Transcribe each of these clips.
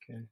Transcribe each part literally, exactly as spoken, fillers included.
Okay.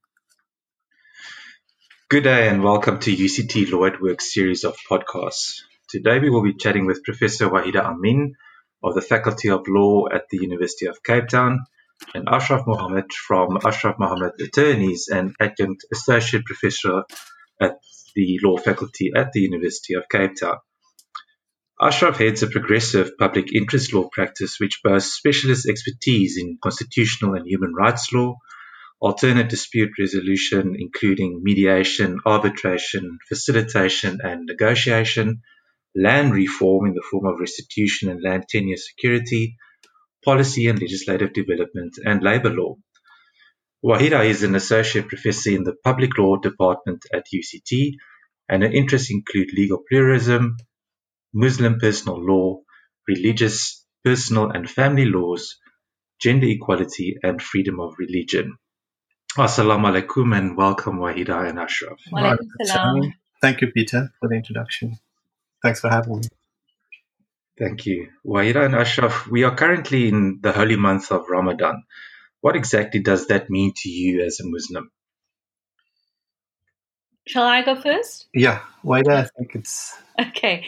Good day and welcome to U C T Law at Work series of podcasts. Today we will be chatting with Professor Wahida Amin of the Faculty of Law at the University of Cape Town and Ashraf Mohammed from Ashraf Mohammed Attorneys and Adjunct Associate Professor at the Law Faculty at the University of Cape Town. Ashraf heads a progressive public interest law practice which boasts specialist expertise in constitutional and human rights law, alternate dispute resolution, including mediation, arbitration, facilitation, and negotiation, land reform in the form of restitution and land tenure security, policy and legislative development, and labor law. Wahida is an associate professor in the public law department at U C T, and her interests include legal pluralism, Muslim personal law, religious, personal, and family laws, gender equality, and freedom of religion. Assalamu alaikum and welcome Wahida and Ashraf. Wa alaikum salam. Thank you, Peter, for the introduction. Thanks for having me. Thank you. Wahida and Ashraf, we are currently in the holy month of Ramadan. What exactly does that mean to you as a Muslim? Shall I go first? Yeah, Wahida, I think it's... Okay.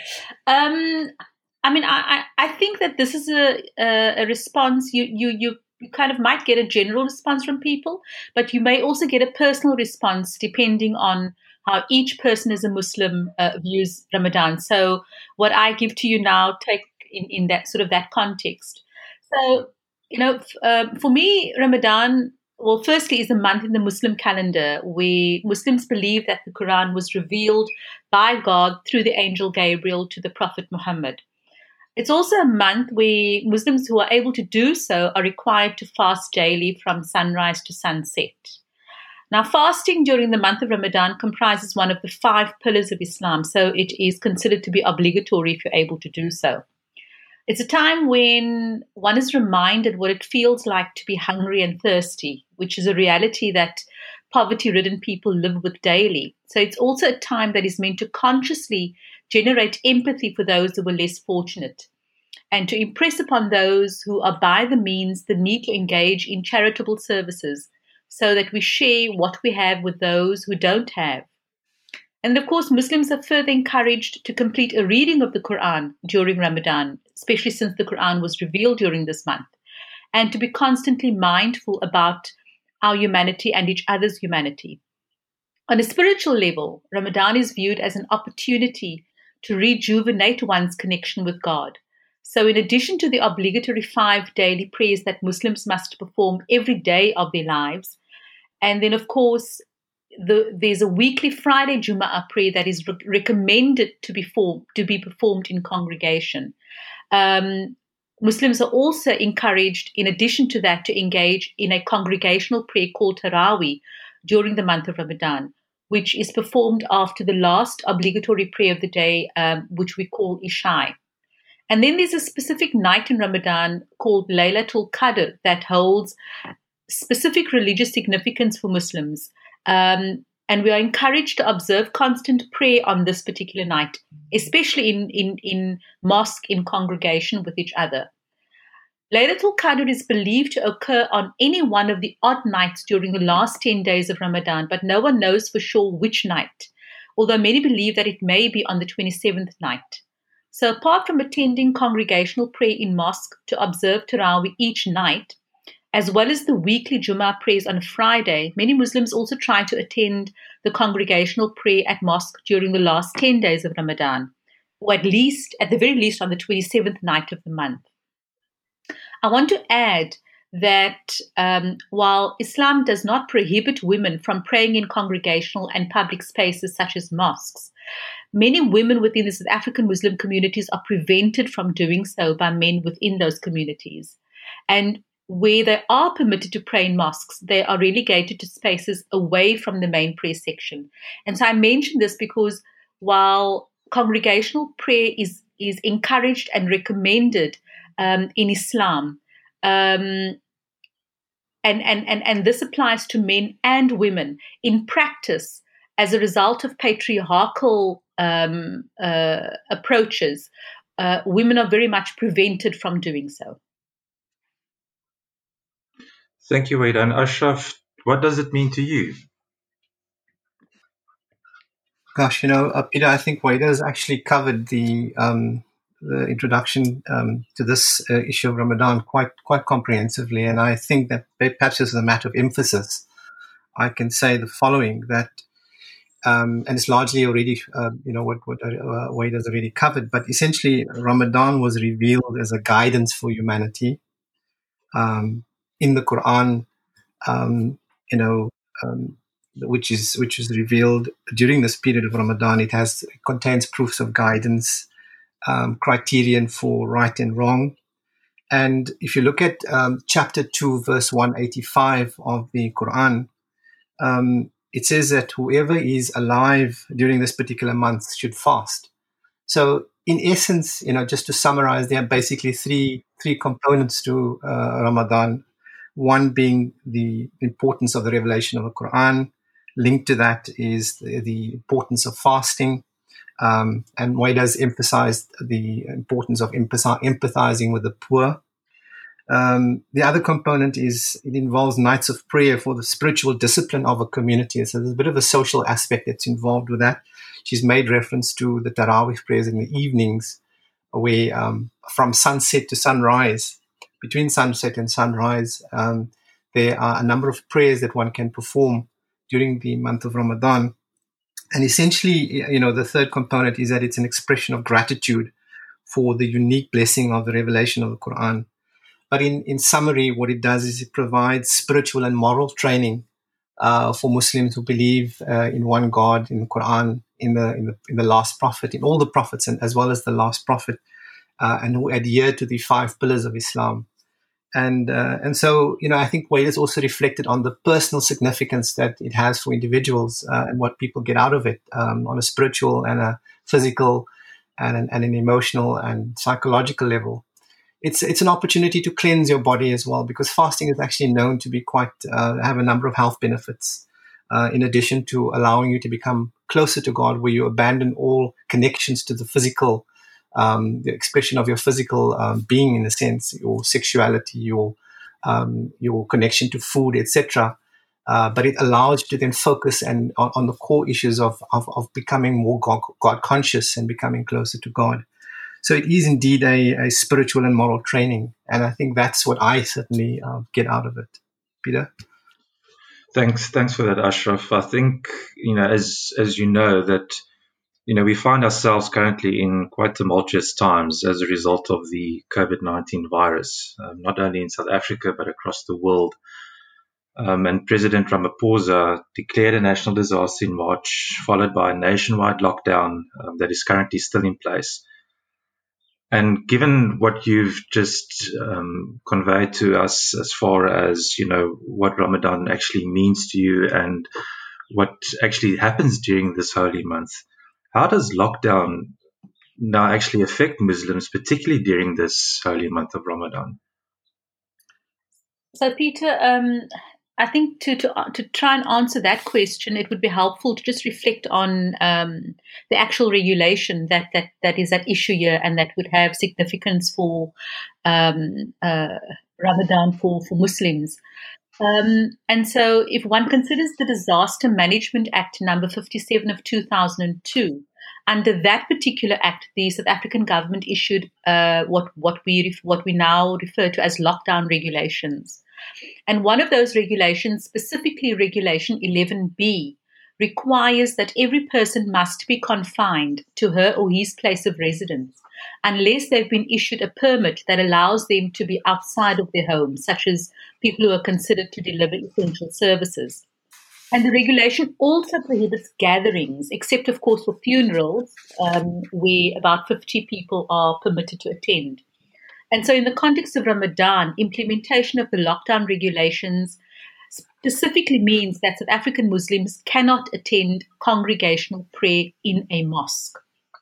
Um, I mean, I, I, I think that this is a, a, a response. You, you, you, you kind of might get a general response from people, but you may also get a personal response depending on how each person as a Muslim uh, views Ramadan. So what I give to you now, take in, in that sort of that context. So, you know, f- uh, for me, Ramadan, well, firstly, is a month in the Muslim calendar where Muslims believe that the Quran was revealed by God through the angel Gabriel to the Prophet Muhammad. It's also a month where Muslims who are able to do so are required to fast daily from sunrise to sunset. Now, fasting during the month of Ramadan comprises one of the five pillars of Islam, so it is considered to be obligatory if you're able to do so. It's a time when one is reminded what it feels like to be hungry and thirsty, which is a reality that poverty-ridden people live with daily. So it's also a time that is meant to consciously generate empathy for those who were less fortunate and to impress upon those who are by the means the need to engage in charitable services so that we share what we have with those who don't have. And of course, Muslims are further encouraged to complete a reading of the Quran during Ramadan, especially since the Quran was revealed during this month, and to be constantly mindful about our humanity and each other's humanity. On a spiritual level, Ramadan is viewed as an opportunity to rejuvenate one's connection with God. So in addition to the obligatory five daily prayers that Muslims must perform every day of their lives, and then of course, The, there's a weekly Friday Jum'ah prayer that is re- recommended to be, form, to be performed in congregation. Um, Muslims are also encouraged, in addition to that, to engage in a congregational prayer called Taraweeh during the month of Ramadan, which is performed after the last obligatory prayer of the day, um, which we call Isha. And then there's a specific night in Ramadan called Laylatul Qadr that holds specific religious significance for Muslims. Um, and we are encouraged to observe constant prayer on this particular night, especially in, in, in mosque, in congregation with each other. Laylatul Qadr is believed to occur on any one of the odd nights during the last ten days of Ramadan, but no one knows for sure which night, although many believe that it may be on the twenty-seventh night. So apart from attending congregational prayer in mosque to observe Taraweeh each night, as well as the weekly Jummah prayers on a Friday, many Muslims also try to attend the congregational prayer at mosque during the last ten days of Ramadan, or at least, at the very least, on the twenty-seventh night of the month. I want to add that um, while Islam does not prohibit women from praying in congregational and public spaces such as mosques, many women within the South African Muslim communities are prevented from doing so by men within those communities. And where they are permitted to pray in mosques, they are relegated to spaces away from the main prayer section. And so I mention this because while congregational prayer is, is encouraged and recommended um, in Islam, um, and, and, and, and this applies to men and women, in practice, as a result of patriarchal um, uh, approaches, uh, women are very much prevented from doing so. Thank you, Wahida. And Ashraf, what does it mean to you? Gosh, you know, uh, Peter, I think Wahida has actually covered the um, the introduction um, to this uh, issue of Ramadan quite quite comprehensively, and I think that perhaps as a matter of emphasis, I can say the following: that, um, and it's largely already, uh, you know, what what uh, Wahida has already covered, but essentially, Ramadan was revealed as a guidance for humanity um, in the Quran. Um, you know. Um, which is which is revealed during this period of Ramadan. It has it contains proofs of guidance, um, criterion for right and wrong. And if you look at um, chapter two, verse one eighty-five of the Quran, um, it says that whoever is alive during this particular month should fast. So, in essence, you know, just to summarize, there are basically three three components to uh, Ramadan. One being the importance of the revelation of the Quran. Linked to that is the, the importance of fasting. Um, and Wahida emphasized the importance of empathizing with the poor. Um, the other component is it involves nights of prayer for the spiritual discipline of a community. So there's a bit of a social aspect that's involved with that. She's made reference to the Tarawih prayers in the evenings, where um, from sunset to sunrise, between sunset and sunrise, um, there are a number of prayers that one can perform during the month of Ramadan. And essentially, you know, the third component is that it's an expression of gratitude for the unique blessing of the revelation of the Quran. But in, in summary, what it does is it provides spiritual and moral training uh, for Muslims who believe uh, in one God, in the Quran, in the, in the in the last prophet, in all the prophets, and as well as the last prophet, uh, and who adhere to the five pillars of Islam. And uh, and so, you know, I think Wahida is also reflected on the personal significance that it has for individuals uh, and what people get out of it um, on a spiritual and a physical and an, and an emotional and psychological level. It's it's an opportunity to cleanse your body as well, because fasting is actually known to be quite uh, have a number of health benefits. Uh, in addition to allowing you to become closer to God, where you abandon all connections to the physical. Um, the expression of your physical um, being, in a sense, your sexuality, your um, your connection to food, et cetera. Uh, but it allows you to then focus and on, on the core issues of, of of becoming more God, God conscious and becoming closer to God. So it is indeed a, a spiritual and moral training, and I think that's what I certainly uh, get out of it. Peter. Thanks, thanks for that, Ashraf. I think you know, as as you know, that. You know, we find ourselves currently in quite tumultuous times as a result of the COVID nineteen virus, um, not only in South Africa, but across the world. Um, and President Ramaphosa declared a national disaster in March, followed by a nationwide lockdown um, that is currently still in place. And given what you've just um, conveyed to us as far as, you know, what Ramadan actually means to you and what actually happens during this holy month, how does lockdown now actually affect Muslims, particularly during this holy month of Ramadan? So, Peter, um, I think to, to to try and answer that question, it would be helpful to just reflect on um, the actual regulation that, that, that is at issue here and that would have significance for um, uh, Ramadan for, for Muslims. Um, and so if one considers the Disaster Management Act number fifty-seven of two thousand two, under that particular act, the South African government issued uh, what, what, we, what we now refer to as lockdown regulations. And one of those regulations, specifically Regulation eleven B, requires that every person must be confined to her or his place of residence unless they've been issued a permit that allows them to be outside of their home, such as people who are considered to deliver essential services. And the regulation also prohibits gatherings, except, of course, for funerals, um, where about fifty people are permitted to attend. And so in the context of Ramadan, implementation of the lockdown regulations specifically means that South African Muslims cannot attend congregational prayer in a mosque.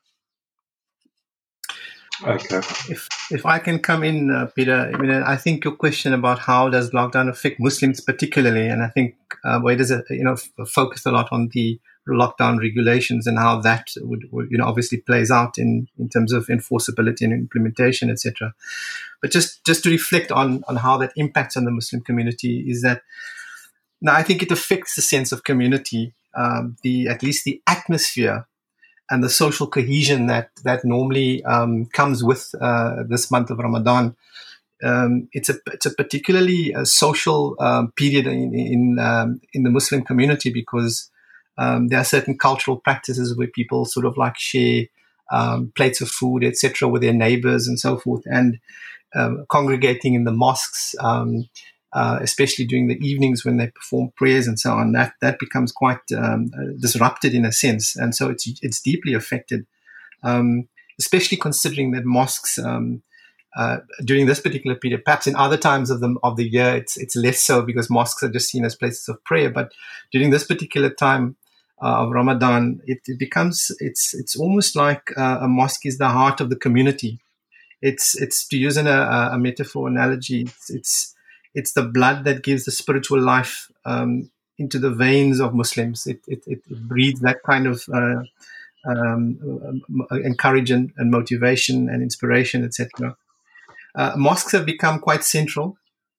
Okay. If if I can come in, uh, Peter, I mean, I think your question about how does lockdown affect Muslims particularly, and I think uh, where does it, you know, f- focus a lot on the lockdown regulations and how that would, would, you know, obviously plays out in, in terms of enforceability and implementation, et cetera. But just, just to reflect on on how that impacts on the Muslim community is that now, I think it affects the sense of community, um, the at least the atmosphere and the social cohesion that that normally um, comes with uh, this month of Ramadan. Um, it's a it's a particularly uh, social um, period in in, um, in the Muslim community because um, there are certain cultural practices where people sort of like share um, plates of food, et cetera, with their neighbors and so forth, and um, congregating in the mosques. Um, Uh, especially during the evenings when they perform prayers and so on, that that becomes quite um, disrupted in a sense, and so it's it's deeply affected. Um, especially considering that mosques um, uh, during this particular period, perhaps in other times of the of the year, it's it's less so because mosques are just seen as places of prayer. But during this particular time uh, of Ramadan, it, it becomes it's it's almost like uh, a mosque is the heart of the community. It's it's to use an, a, a metaphor analogy. It's, it's it's the blood that gives the spiritual life um, into the veins of Muslims. It it, it breeds that kind of uh, um, encouragement and motivation and inspiration, et cetera. Uh, mosques have become quite central.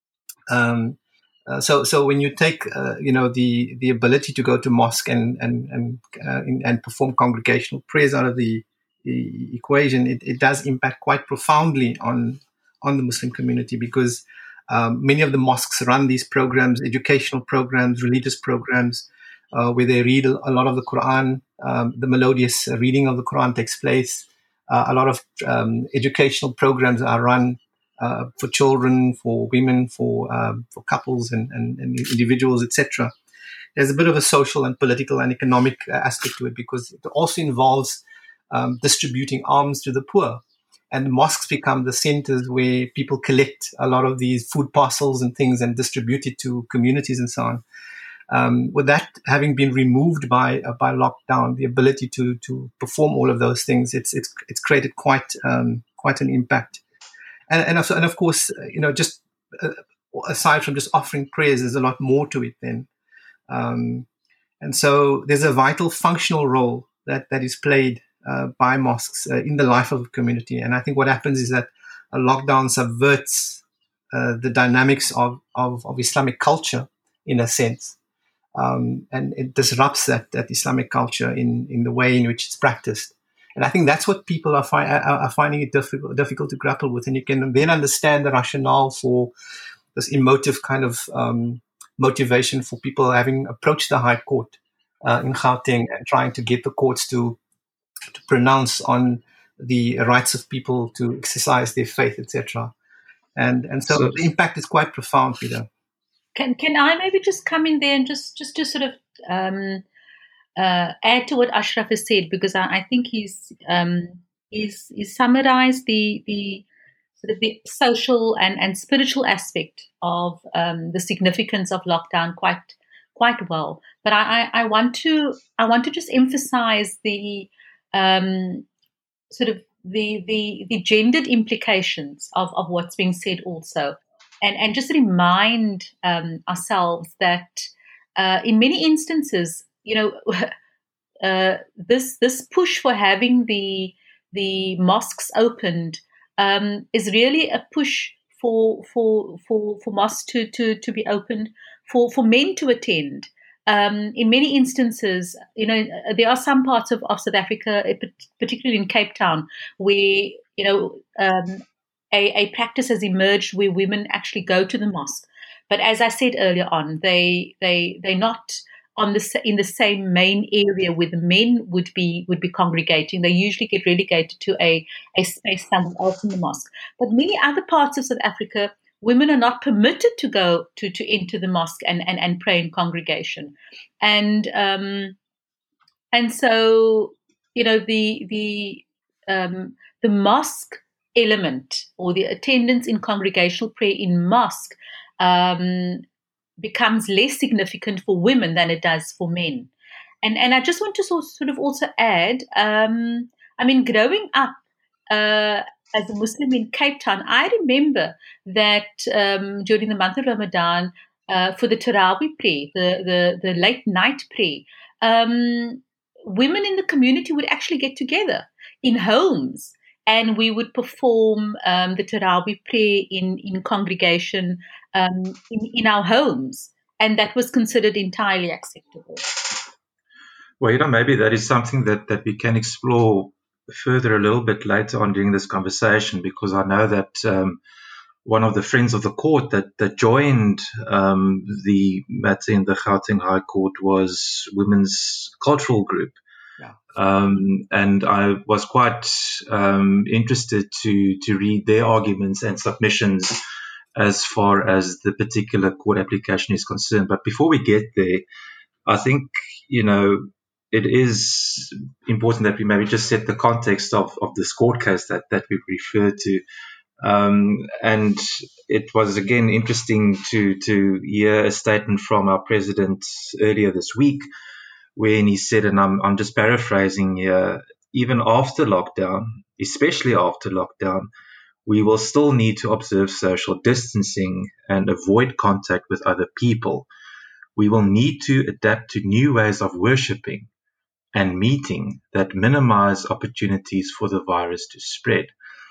Um, uh, so so when you take uh, you know the the ability to go to mosque and and and uh, in, and perform congregational prayers out of the, the equation, it, it does impact quite profoundly on on the Muslim community because um, many of the mosques run these programs, educational programs, religious programs, uh, where they read a lot of the Quran. Um, the melodious reading of the Quran takes place. Uh, a lot of um, educational programs are run uh, for children, for women, for um, for couples and, and, and individuals, et cetera. There's a bit of a social and political and economic aspect to it because it also involves um, distributing alms to the poor. And mosques become the centers where people collect a lot of these food parcels and things and distribute it to communities and so on. Um, with that having been removed by uh, by lockdown, the ability to to perform all of those things, it's it's it's created quite um, quite an impact. And and of, and of course, you know, just uh, aside from just offering prayers, there's a lot more to it then. Um, and so there's a vital functional role that that is played uh, by mosques uh, in the life of a community. And I think what happens is that a lockdown subverts uh, the dynamics of, of of Islamic culture in a sense. Um, and it disrupts that, that Islamic culture in, in the way in which it's practiced. And I think that's what people are, fi- are, are finding it difficult, difficult to grapple with. And you can then understand the rationale for this emotive kind of um, motivation for people having approached the High Court uh, in Gauteng and trying to get the courts to, to pronounce on the rights of people to exercise their faith, et cetera. And, and so, so the impact is quite profound, Peter. Can can I maybe just come in there and just just to sort of um, uh, add to what Ashraf has said, because I, I think he's um, he's, he's summarized the the sort of the social and, and spiritual aspect of um, the significance of lockdown quite quite well. But I, I, I want to I want to just emphasize the um, sort of the the the gendered implications of, of what's being said also. And, and just remind um, ourselves that uh, in many instances, you know, uh, this this push for having the the mosques opened um, is really a push for for for for mosques to to to be opened, for for men to attend. Um, in many instances, you know, there are some parts of, of South Africa, particularly in Cape Town, where you know. Um, A, a practice has emerged where women actually go to the mosque, but as I said earlier on, they they they're not on the in the same main area where the men would be would be congregating. They usually get relegated to a a space somewhere else in the mosque. But many other parts of South Africa, women are not permitted to go to to enter the mosque and and, and pray in congregation, and um and so you know the the um the mosque element or the attendance in congregational prayer in mosque um, becomes less significant for women than it does for men. And and I just want to sort of also add, um, I mean, growing up uh, as a Muslim in Cape Town, I remember that um, during the month of Ramadan, uh, for the Taraweeh prayer, the, the, the late night prayer, um, women in the community would actually get together in homes. And we would perform um, the Taraweeh prayer in, in congregation um, in, in our homes. and that was considered entirely acceptable. Well, you know, maybe that is something that, that we can explore further a little bit later on during this conversation, because I know that um, one of the friends of the court that, that joined um, the matter in the Gauteng High Court was Women's Cultural Group. Yeah. Um, and I was quite um, interested to, to read their arguments and submissions as far as the particular court application is concerned. But before we get there, I think, you know, it is important that we maybe just set the context of, of this court case that, that we referred to. Um, and it was, again, interesting to, to hear a statement from our president earlier this week, when he said, and I'm, I'm just paraphrasing here, even after lockdown, especially after lockdown, we will still need to observe social distancing and avoid contact with other people. We will need to adapt to new ways of worshipping and meeting that minimize opportunities for the virus to spread.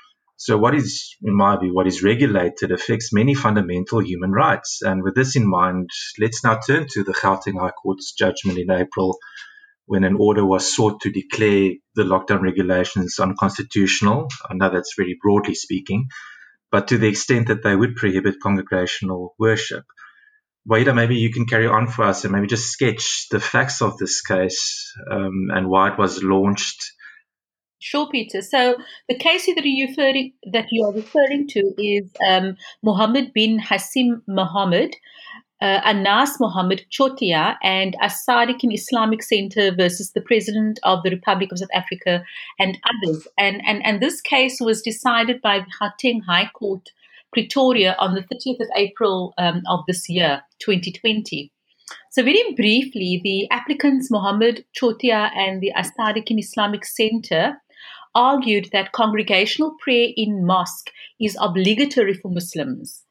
So what is, in my view, what is regulated affects many fundamental human rights. And with this in mind, let's now turn to the Gauteng High Court's judgment in April, when an order was sought to declare the lockdown regulations unconstitutional. I know that's very broadly speaking, but to the extent that they would prohibit congregational worship. Wahida, maybe you can carry on for us and maybe just sketch the facts of this case um, and why it was launched. Sure, Peter. So the case that you referring that you are referring to is um, Mohammed bin Hassim Mohammed, uh, Anas Mohammed Chotia, and As-Sadiqin Islamic Center versus the President of the Republic of South Africa and others. And and and this case was decided by the Gauteng High Court, Pretoria, on the thirtieth of April um, of this year, twenty twenty. So very briefly, the applicants Mohammed Chotia and the As-Sadiqin Islamic Center argued that congregational prayer in mosque is obligatory for Muslims.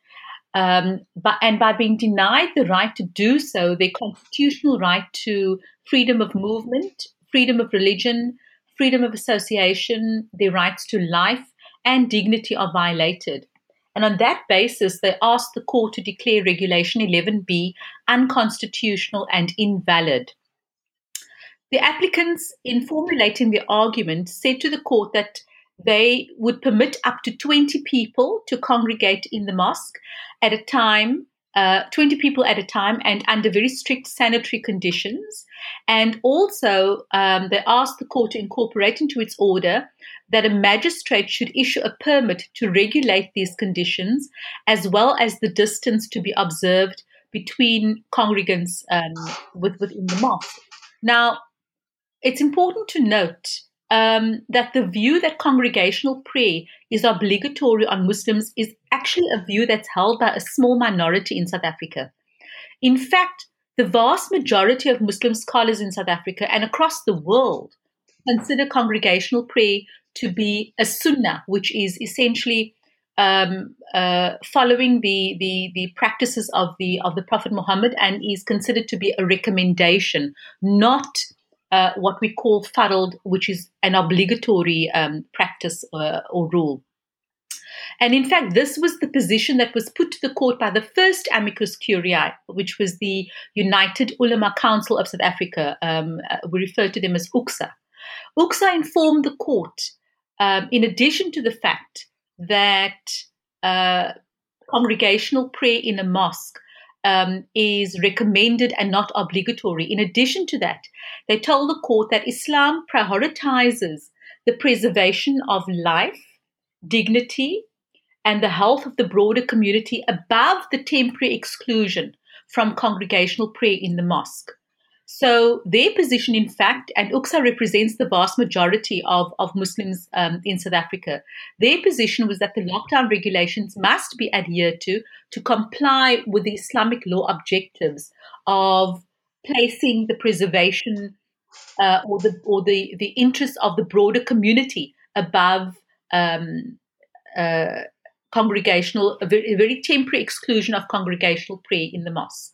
Um, but, and by being denied the right to do so, their constitutional right to freedom of movement, freedom of religion, freedom of association, their rights to life and dignity are violated. And on that basis, they asked the court to declare Regulation eleven B unconstitutional and invalid. The applicants, in formulating their argument, said to the court that they would permit up to twenty people to congregate in the mosque at a time, uh, twenty people at a time, and under very strict sanitary conditions. And also, um, they asked the court to incorporate into its order that a magistrate should issue a permit to regulate these conditions, as well as the distance to be observed between congregants um, with, within the mosque. Now, it's important to note um, that the view that congregational prayer is obligatory on Muslims is actually a view that's held by a small minority in South Africa. In fact, the vast majority of Muslim scholars in South Africa and across the world consider congregational prayer to be a sunnah, which is essentially um, uh, following the, the the practices of the of the Prophet Muhammad, and is considered to be a recommendation, not Uh, what we call farad, which is an obligatory um, practice uh, or rule. And in fact, this was the position that was put to the court by the first amicus curiae, which was the United Ulama Council of South Africa. Um, uh, we refer to them as U C S A. U C S A informed the court, um, in addition to the fact that uh, congregational prayer in a mosque Um, is recommended and not obligatory. In addition to that, they told the court that Islam prioritizes the preservation of life, dignity, and the health of the broader community above the temporary exclusion from congregational prayer in the mosque. So their position, in fact, and U C S A represents the vast majority of, of Muslims um, in South Africa, their position was that the lockdown regulations must be adhered to to comply with the Islamic law objectives of placing the preservation uh, or the or the, the interests of the broader community above um, uh, congregational, a very, a very temporary exclusion of congregational prayer in the mosque.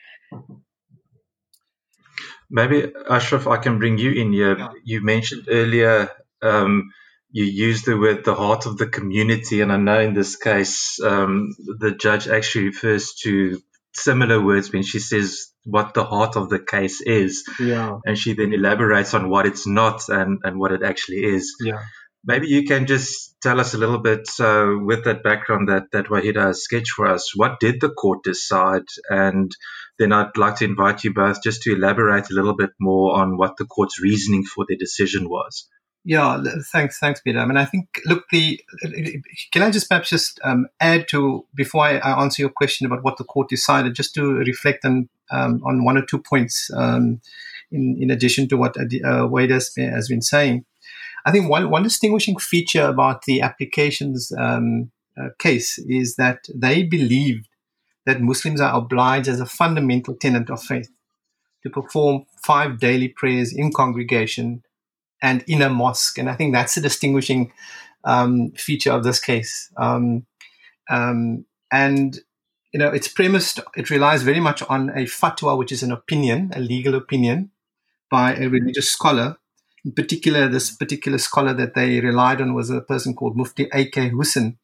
Maybe, Ashraf, I can bring you in here. Yeah. You mentioned earlier, um, you used the word the heart of the community, and I know in this case, um, the judge actually refers to similar words when she says what the heart of the case is. Yeah. And she then elaborates on what it's not and, and what it actually is. Yeah. Maybe you can just tell us a little bit, so with that background that, that Wahida has sketched for us, what did the court decide? And then I'd like to invite you both just to elaborate a little bit more on what the court's reasoning for their decision was. Yeah, thanks, thanks, Peter. I mean, I think, look, the can I just perhaps just um, add to, before I, I answer your question about what the court decided, just to reflect on um, on one or two points um, in in addition to what uh, Wade has, has been saying. I think one one distinguishing feature about the applications um, uh, case is that they believed that Muslims are obliged as a fundamental tenet of faith to perform five daily prayers in congregation and in a mosque. And I think that's a distinguishing um, feature of this case. Um, um, and, you know, it's premised, it relies very much on a fatwa, which is an opinion, a legal opinion by a religious scholar. In particular, this particular scholar that they relied on was a person called Mufti A K Hussain.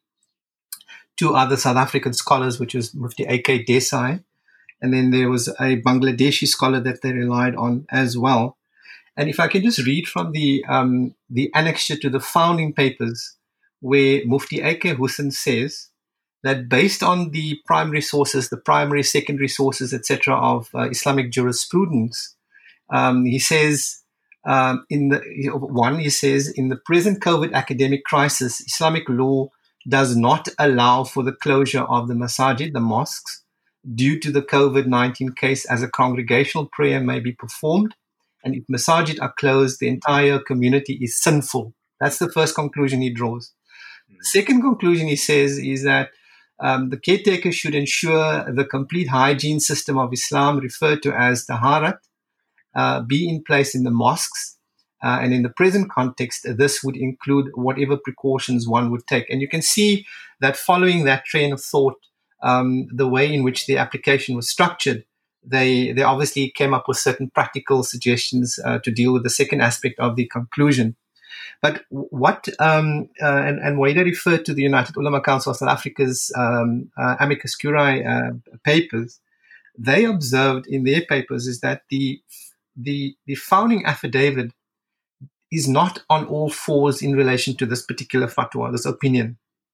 Two other South African scholars, which was Mufti A K Desai. And then there was a Bangladeshi scholar that they relied on as well. And if I can just read from the um, the annexure to the founding papers, where Mufti A K Hussain says that based on the primary sources, the primary, secondary sources, et cetera, of uh, Islamic jurisprudence, um, he says, um, in the one, he says, in the present COVID academic crisis, Islamic law does not allow for the closure of the masajid, the mosques, due to the COVID nineteen case, as a congregational prayer may be performed. And if masajid are closed, the entire community is sinful. That's the first conclusion he draws. The second conclusion he says is that um, the caretaker should ensure the complete hygiene system of Islam, referred to as taharat, uh, be in place in the mosques. Uh, and in the present context, this would include whatever precautions one would take. And you can see that following that train of thought, um, the way in which the application was structured, they they obviously came up with certain practical suggestions uh, to deal with the second aspect of the conclusion. But what, um, uh, and, and Wahida referred to the United Ulama Council of South Africa's um, uh, amicus curiae uh, papers, they observed in their papers is that the, the, the founding affidavit is not on all fours in relation to this particular fatwa, this opinion.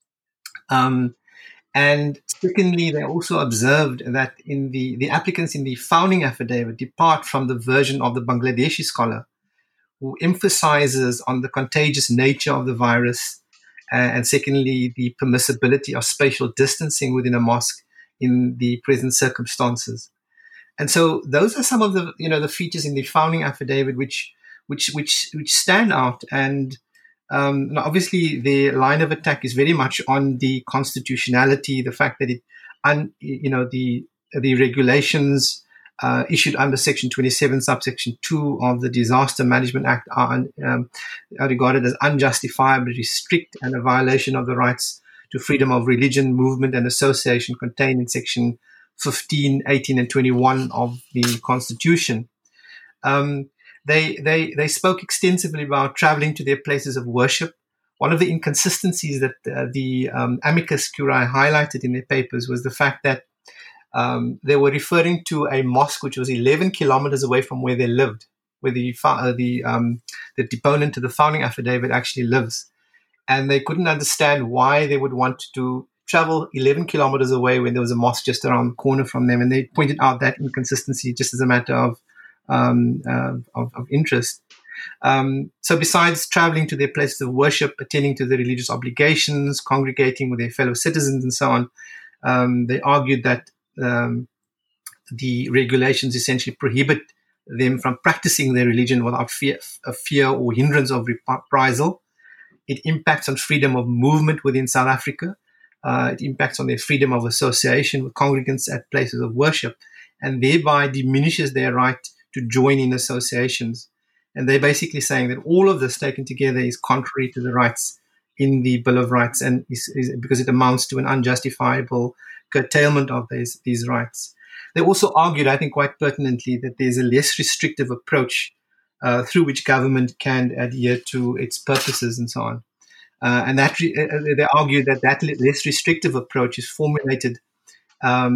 Um, and secondly, they also observed that in the, the applicants in the founding affidavit depart from the version of the Bangladeshi scholar who emphasizes on the contagious nature of the virus, uh, and secondly, the permissibility of spatial distancing within a mosque in the present circumstances. And so those are some of the, you know, the features in the founding affidavit which which which which stand out. And um, obviously the line of attack is very much on the constitutionality, the fact that it, un, you know, the the regulations uh, issued under Section twenty-seven, subsection two of the Disaster Management Act are, um, are regarded as unjustifiably strict and a violation of the rights to freedom of religion, movement, and association contained in Section fifteen, eighteen, and twenty-one of the Constitution. Um, They, they they spoke extensively about traveling to their places of worship. One of the inconsistencies that uh, the um, amicus curiae highlighted in their papers was the fact that um, they were referring to a mosque which was eleven kilometers away from where they lived, where the uh, the um, the deponent to the founding affidavit actually lives, and they couldn't understand why they would want to travel eleven kilometers away when there was a mosque just around the corner from them, and they pointed out that inconsistency just as a matter of Um, uh, of, of interest. Um, so besides traveling to their places of worship, attending to their religious obligations, congregating with their fellow citizens and so on, um, they argued that um, the regulations essentially prohibit them from practicing their religion without fear, of fear or hindrance of reprisal. It impacts on freedom of movement within South Africa. Uh, it impacts on their freedom of association with congregants at places of worship, and thereby diminishes their right to join in associations. And they're basically saying that all of this taken together is contrary to the rights in the Bill of Rights, and is, is, because it amounts to an unjustifiable curtailment of these, these rights. They also argued, I think quite pertinently, that there's a less restrictive approach uh, through which government can adhere to its purposes and so on. Uh, and that re- uh, they argued that that less restrictive approach is formulated um,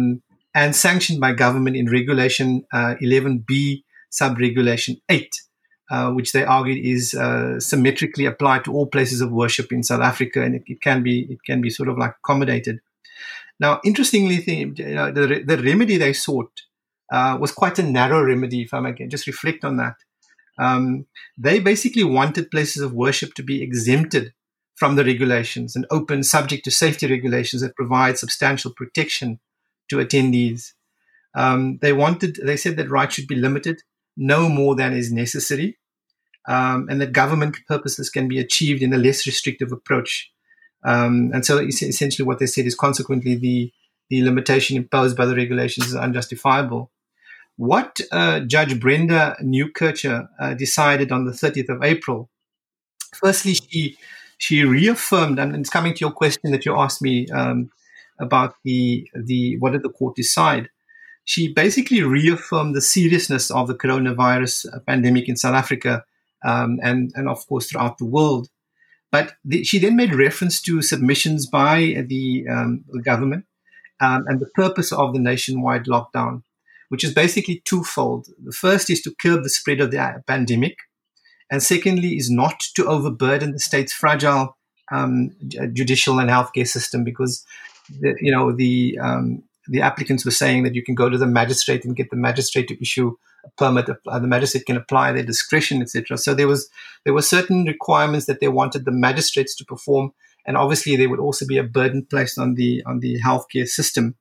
and sanctioned by government in Regulation uh, eleven B, Sub-Regulation eight, uh, which they argued is uh, symmetrically applied to all places of worship in South Africa, and it, it can be it can be sort of like accommodated. Now, interestingly, the, you know, the, the remedy they sought uh, was quite a narrow remedy, if I may just reflect on that. Um, they basically wanted places of worship to be exempted from the regulations and open, subject to safety regulations that provide substantial protection to attendees. Um, they wanted, they said that rights should be limited, no more than is necessary, um, and that government purposes can be achieved in a less restrictive approach. Um, and so essentially what they said is consequently the, the limitation imposed by the regulations is unjustifiable. What uh, Judge Brenda Neukircher uh, decided on the thirtieth of April, firstly, she she reaffirmed, and it's coming to your question that you asked me um, about the the what did the court decide. She basically reaffirmed the seriousness of the coronavirus pandemic in South Africa um, and, and, of course, throughout the world. But the, she then made reference to submissions by the, um, the government um, and the purpose of the nationwide lockdown, which is basically twofold. The first is to curb the spread of the pandemic, and secondly is not to overburden the state's fragile um, judicial and healthcare system, because the, you know the um, the applicants were saying that you can go to the magistrate and get the magistrate to issue a permit. Uh, the magistrate can apply their discretion, et cetera. So there was there were certain requirements that they wanted the magistrates to perform, and obviously there would also be a burden placed on the on the healthcare system.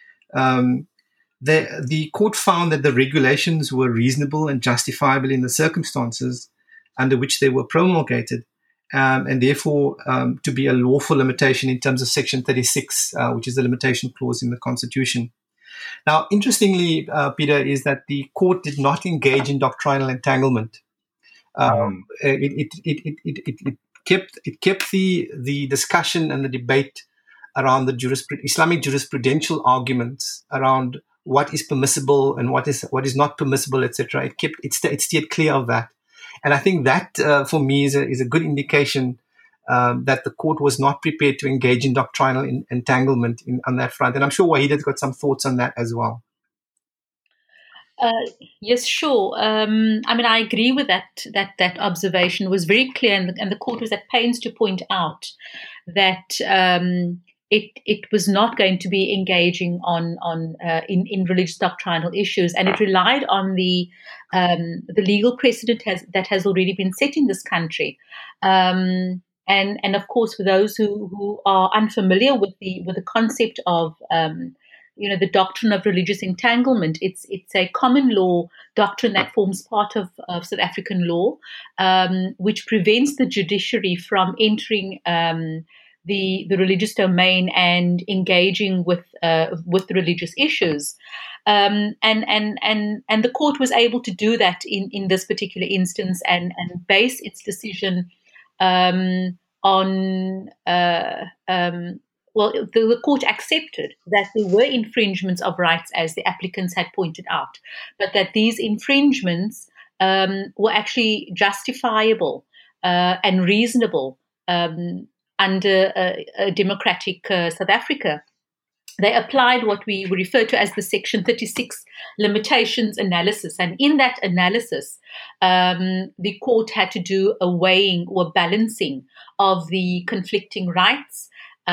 Um, the the court found that the regulations were reasonable and justifiable in the circumstances under which they were promulgated, um, and therefore um, to be a lawful limitation in terms of Section thirty-six, uh, which is the limitation clause in the Constitution. Now, interestingly, uh, Peter, is that the court did not engage in doctrinal entanglement. Um, mm. it, it, it, it, it, it kept it kept the the discussion and the debate around the jurisprud- Islamic jurisprudential arguments around what is permissible and what is what is not permissible, et cetera. It kept it, st- it steered clear of that. And I think that, uh, for me, is a, is a good indication um, that the court was not prepared to engage in doctrinal in, entanglement in, on that front. And I'm sure Wahida's got some thoughts on that as well. Uh, yes, sure. Um, I mean, I agree with that. That that observation was very clear, and the, and the court was at pains to point out that um, it it was not going to be engaging on on uh, in in religious doctrinal issues, and it relied on the um, the legal precedent has, that has already been set in this country. Um, and and of course, for those who, who are unfamiliar with the with the concept of um, you know, the doctrine of religious entanglement, it's it's a common law doctrine that forms part of, of South African law, um, which prevents the judiciary from entering um, the the religious domain and engaging with uh, with the religious issues. Um, and and and and the court was able to do that in, in this particular instance, and, and base its decision um, on uh, um, well, the, the court accepted that there were infringements of rights, as the applicants had pointed out, but that these infringements um, were actually justifiable uh, and reasonable um, under a, a democratic uh, South Africa. They applied what we refer to as the Section thirty-six limitations analysis. And in that analysis, um, the court had to do a weighing or balancing of the conflicting rights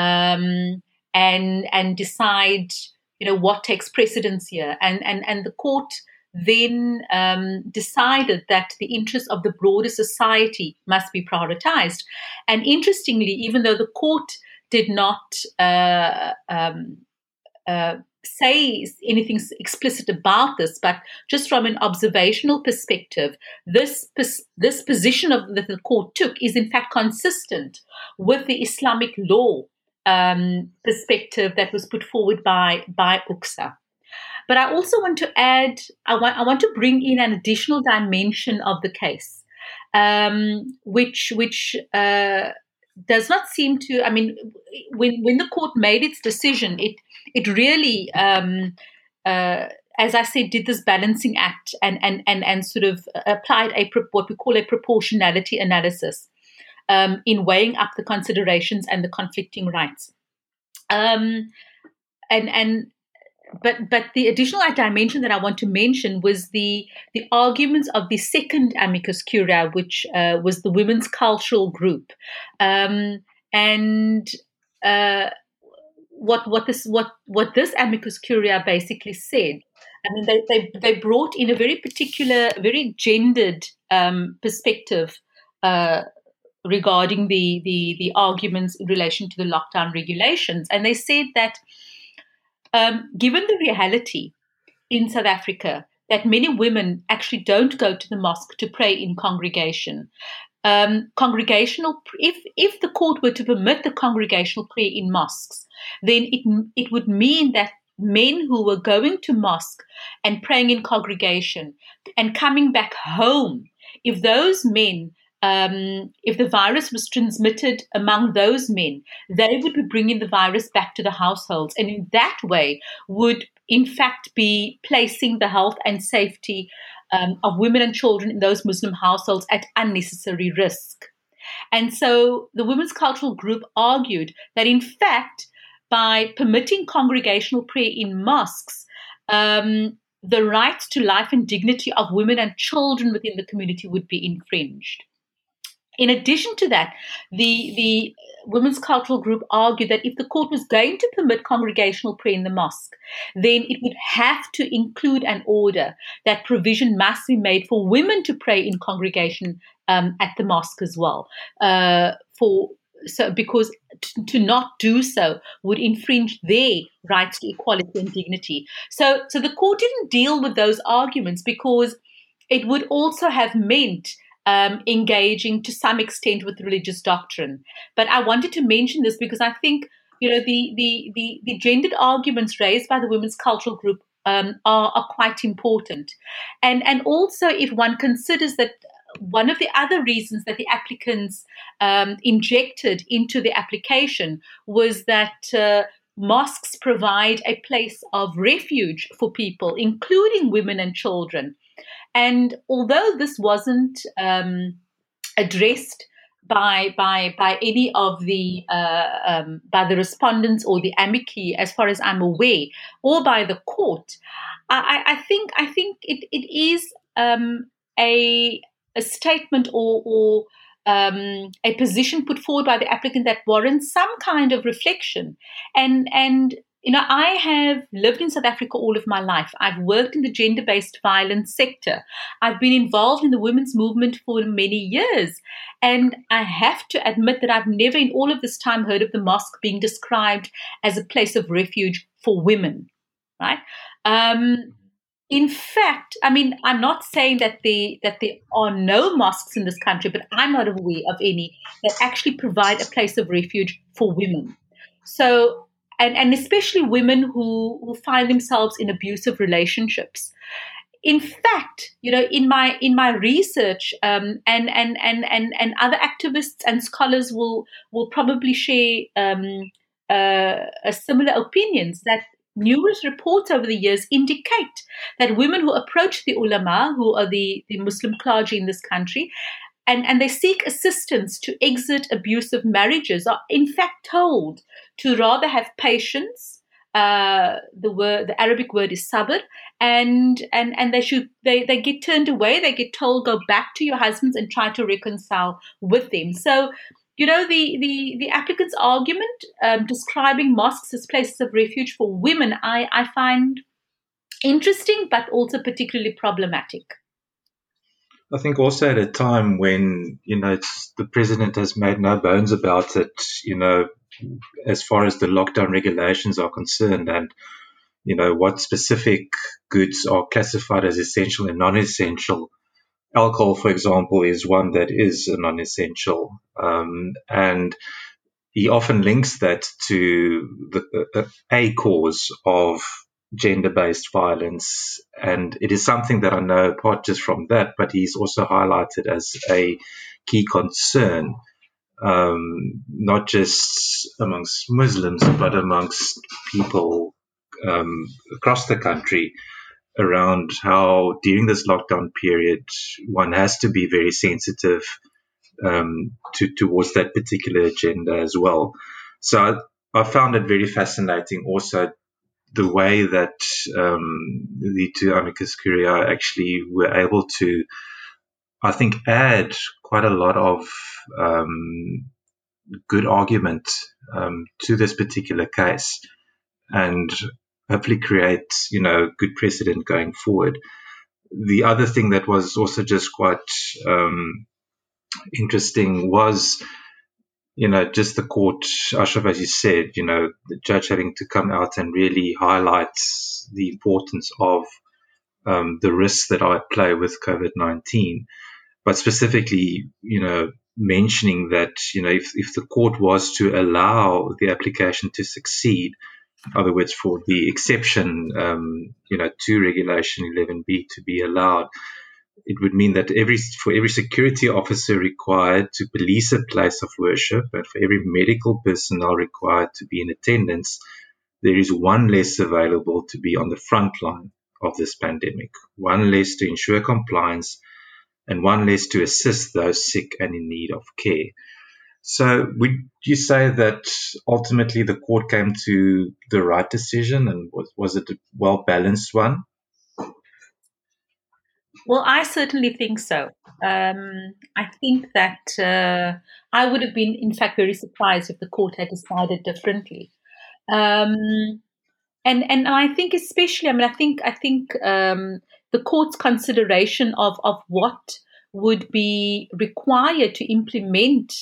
um, and and decide, you know, what takes precedence here. And, and, and the court then um, decided that the interests of the broader society must be prioritized. And interestingly, even though the court did not uh, um, Uh, say anything explicit about this, but just from an observational perspective, this this position of that the court took is in fact consistent with the Islamic law um, perspective that was put forward by by U C S A. But I also want to add, I want I want to bring in an additional dimension of the case, um, which which. Uh, does not seem to, I mean, when when the court made its decision, it it really, um, uh, as I said, did this balancing act and and and, and sort of applied a what we call a proportionality analysis um, in weighing up the considerations and the conflicting rights. Um, and and but but the additional dimension that I want to mention was the the arguments of the second amicus curiae, which uh, was the Women's Cultural Group, um, and uh, what what this what what this amicus curiae basically said. I mean, they they they brought in a very particular, very gendered um, perspective uh, regarding the the the arguments in relation to the lockdown regulations, and they said that. Um, given the reality in South Africa that many women actually don't go to the mosque to pray in congregation, um, congregational if if the court were to permit the congregational prayer in mosques, then it it would mean that men who were going to mosque and praying in congregation and coming back home, if those men Um, if the virus was transmitted among those men, they would be bringing the virus back to the households, and in that way would, in fact, be placing the health and safety um, of women and children in those Muslim households at unnecessary risk. And so the Women's Cultural Group argued that, in fact, by permitting congregational prayer in mosques, um, the rights to life and dignity of women and children within the community would be infringed. In addition to that, the, the Women's Cultural Group argued that if the court was going to permit congregational prayer in the mosque, then it would have to include an order that provision must be made for women to pray in congregation um, at the mosque as well. Uh, for so because to, to not do so would infringe their rights to equality and dignity. So, so the court didn't deal with those arguments because it would also have meant Um, engaging to some extent with religious doctrine. But I wanted to mention this because I think, you know, the the the, the gendered arguments raised by the Women's Cultural Group um, are, are quite important. And and also if one considers that one of the other reasons that the applicants um, injected into the application was that uh, mosques provide a place of refuge for people, including women and children. And although this wasn't um, addressed by by by any of the uh, um, by the respondents or the amici, as far as I'm aware, or by the court, I, I think I think it it is um, a a statement or or um, a position put forward by the applicant that warrants some kind of reflection. And and you know, I have lived in South Africa all of my life. I've worked in the gender-based violence sector. I've been involved in the women's movement for many years. And I have to admit that I've never in all of this time heard of the mosque being described as a place of refuge for women, right? Um, in fact, I mean, I'm not saying that there, that there are no mosques in this country, but I'm not aware of any that actually provide a place of refuge for women. So, and, and especially women who, who find themselves in abusive relationships. In fact, you know, in my in my research, um, and, and and and and other activists and scholars will will probably share um, uh, a similar opinions that numerous reports over the years indicate that women who approach the ulama, who are the, the Muslim clergy in this country, and, and they seek assistance to exit abusive marriages, are in fact told to rather have patience. Uh, the word, the Arabic word is sabr, and and and they should they they get turned away. They get told, go back to your husbands and try to reconcile with them. So, you know, the the the applicant's argument um, describing mosques as places of refuge for women, I I find interesting, but also particularly problematic. I think also at a time when, you know, it's, the president has made no bones about it, you know, as far as the lockdown regulations are concerned, and, you know, what specific goods are classified as essential and non-essential. Alcohol, for example, is one that is a non-essential. Um, and he often links that to the, uh, a cause of gender-based violence, and it is something that I know apart just from that, but he's also highlighted as a key concern, um, not just amongst Muslims, but amongst people um, across the country, around how during this lockdown period one has to be very sensitive um, to, towards that particular agenda as well. So I, I found it very fascinating also the way that um, the two amicus curiae actually were able to, I think, add quite a lot of um, good argument um, to this particular case, and hopefully create, you know, good precedent going forward. The other thing that was also just quite um, interesting was, you know, just the court, Ashraf, as you said, you know, the judge having to come out and really highlight the importance of um, the risks that are at play with COVID nineteen, but specifically, you know, mentioning that, you know, if, if the court was to allow the application to succeed, in other words, for the exception, um, you know, to Regulation eleven B to be allowed, it would mean that every for every security officer required to police a place of worship and for every medical personnel required to be in attendance, there is one less available to be on the front line of this pandemic, one less to ensure compliance, and one less to assist those sick and in need of care. So would you say that ultimately the court came to the right decision, and was, was it a well-balanced one? Well, I certainly think so. Um, I think that uh, I would have been, in fact, very surprised if the court had decided differently. Um, and and I think, especially, I mean, I think I think um, the court's consideration of of what would be required to implement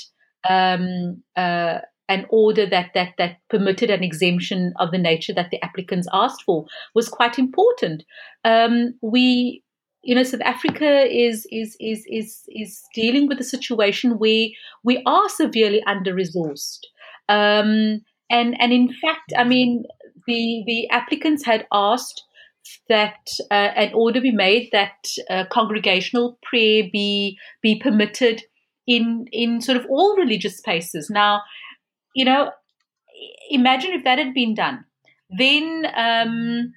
um, uh, an order that that that permitted an exemption of the nature that the applicants asked for was quite important. Um, we. You know, South Africa is is is is is dealing with a situation where we are severely under-resourced, um, and and in fact, I mean, the the applicants had asked that uh, an order be made that uh, congregational prayer be be permitted in in sort of all religious spaces. Now, you know, imagine if that had been done, then. Um,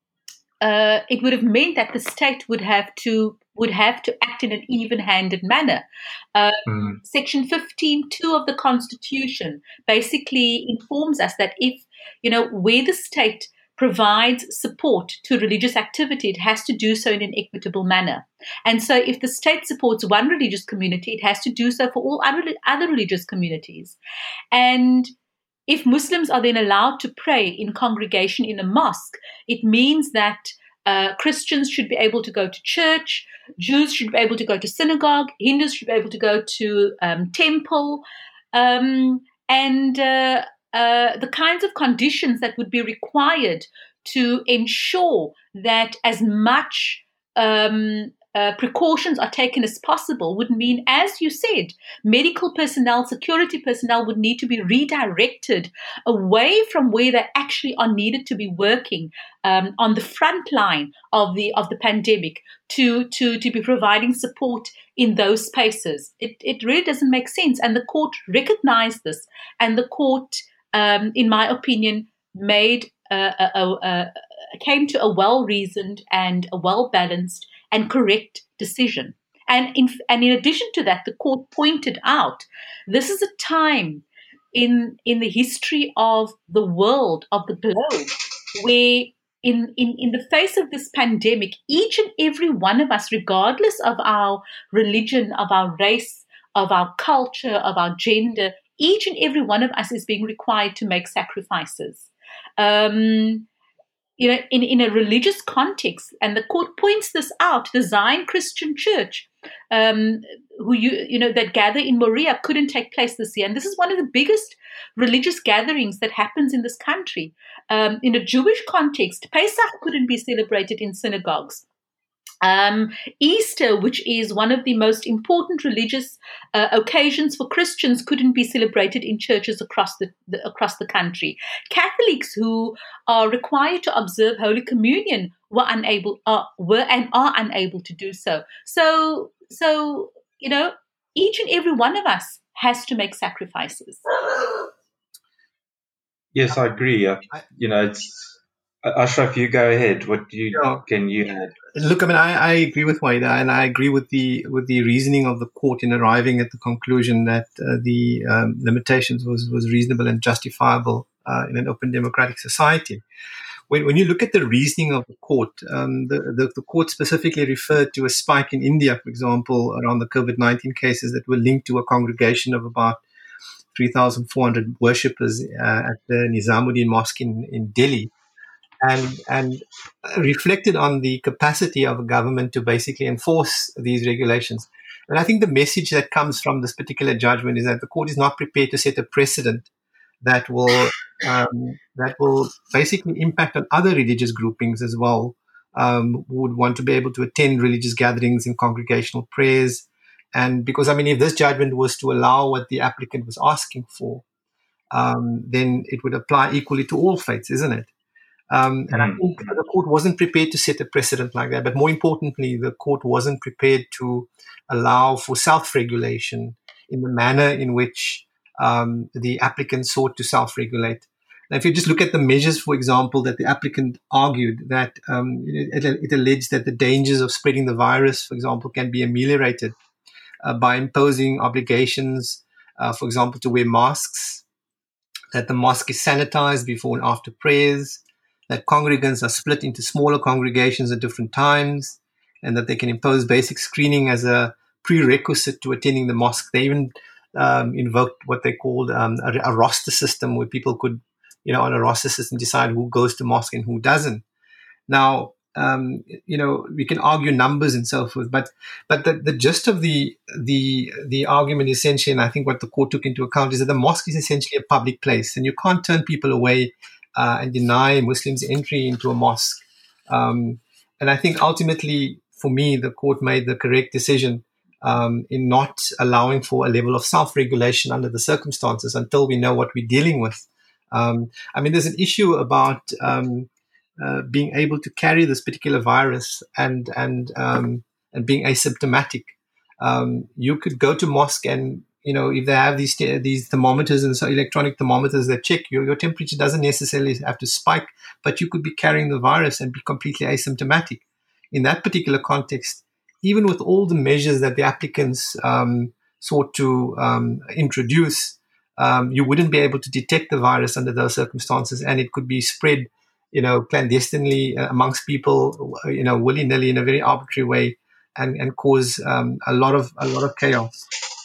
Uh, it would have meant that the state would have to would have to act in an even-handed manner. Uh, mm. Section fifteen two of the Constitution basically informs us that if, you know, where the state provides support to religious activity, it has to do so in an equitable manner. And so if the state supports one religious community, it has to do so for all other, other religious communities. And if Muslims are then allowed to pray in congregation in a mosque, it means that uh, Christians should be able to go to church, Jews should be able to go to synagogue, Hindus should be able to go to um, temple, um, and uh, uh, the kinds of conditions that would be required to ensure that as much um, Uh, precautions are taken as possible would mean, as you said, medical personnel, security personnel would need to be redirected away from where they actually are needed to be working um, on the front line of the of the pandemic to to to be providing support in those spaces. It it really doesn't make sense, and the court recognized this, and the court, um, in my opinion, made uh, a, a, a, came to a well-reasoned and a well-balanced and correct decision. And in, and in addition to that, the court pointed out this is a time in in the history of the world, of the globe, where in, in, in the face of this pandemic, each and every one of us, regardless of our religion, of our race, of our culture, of our gender, each and every one of us is being required to make sacrifices. Um, You know, in, in a religious context, and the court points this out, the Zion Christian Church, um, who you you know that gather in Moriah, couldn't take place this year, and this is one of the biggest religious gatherings that happens in this country. Um, in a Jewish context, Pesach couldn't be celebrated in synagogues. Um, Easter, which is one of the most important religious uh, occasions for Christians, couldn't be celebrated in churches across the, the across the country. Catholics, who are required to observe Holy Communion, were unable, uh, were and are unable to do so. So, so you know, each and every one of us has to make sacrifices. Yes, I agree. Uh, you know, it's. Ashraf, you go ahead. What do you no, can you add? Look, I mean, I, I agree with Waida, and I agree with the with the reasoning of the court in arriving at the conclusion that uh, the um, limitations was was reasonable and justifiable uh, in an open democratic society. when, when you look at the reasoning of the court, um, the, the, the court specifically referred to a spike in India, for example, around the COVID nineteen cases that were linked to a congregation of about three thousand four hundred worshippers uh, at the Nizamuddin Mosque in, in Delhi, and, and reflected on the capacity of a government to basically enforce these regulations. And I think the message that comes from this particular judgment is that the court is not prepared to set a precedent that will um, that will basically impact on other religious groupings as well, um, who would want to be able to attend religious gatherings and congregational prayers. And because, I mean, if this judgment was to allow what the applicant was asking for, um, then it would apply equally to all faiths, isn't it? Um, and I think the court wasn't prepared to set a precedent like that. But more importantly, the court wasn't prepared to allow for self-regulation in the manner in which um, the applicant sought to self-regulate. Now, if you just look at the measures, for example, that the applicant argued, that um, it, it alleged that the dangers of spreading the virus, for example, can be ameliorated uh, by imposing obligations, uh, for example, to wear masks, that the mosque is sanitized before and after prayers, that congregants are split into smaller congregations at different times, and that they can impose basic screening as a prerequisite to attending the mosque. They even um, invoked what they called um, a, a roster system, where people could, you know, on a roster system decide who goes to mosque and who doesn't. Now, um, you know, we can argue numbers and so forth, but but the, the gist of the the the argument essentially, and I think what the court took into account, is that the mosque is essentially a public place, and you can't turn people away Uh, and deny Muslims entry into a mosque. Um, and I think ultimately, for me, the court made the correct decision um, in not allowing for a level of self-regulation under the circumstances until we know what we're dealing with. Um, I mean, there's an issue about um, uh, being able to carry this particular virus and and um, and being asymptomatic. Um, you could go to mosque and, you know, if they have these these thermometers and so electronic thermometers that check your, your temperature doesn't necessarily have to spike, but you could be carrying the virus and be completely asymptomatic. In that particular context, even with all the measures that the applicants um, sought to um, introduce, um, you wouldn't be able to detect the virus under those circumstances, and it could be spread, you know, clandestinely amongst people, you know, willy-nilly in a very arbitrary way, and, and cause um, a lot of a lot of chaos.